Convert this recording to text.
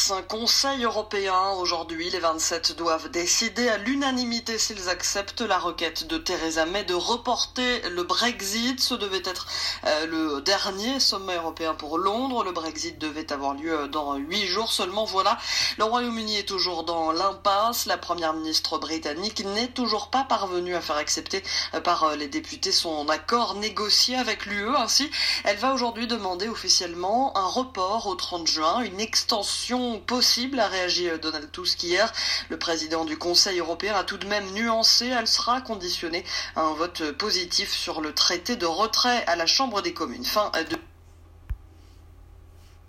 passe un Conseil européen. Aujourd'hui, les 27 doivent décider à l'unanimité s'ils acceptent la requête de Theresa May de reporter le Brexit. Ce devait être le dernier sommet européen pour Londres. Le Brexit devait avoir lieu dans 8 jours seulement. Voilà, le Royaume-Uni est toujours dans l'impasse. La première ministre britannique n'est toujours pas parvenue à faire accepter par les députés son accord négocié avec l'UE. Ainsi, elle va aujourd'hui demander officiellement un report au 30 juin, une extension possible, a réagi Donald Tusk hier. Le président du Conseil européen a tout de même nuancé, elle sera conditionnée à un vote positif sur le traité de retrait à la Chambre des communes. Fin de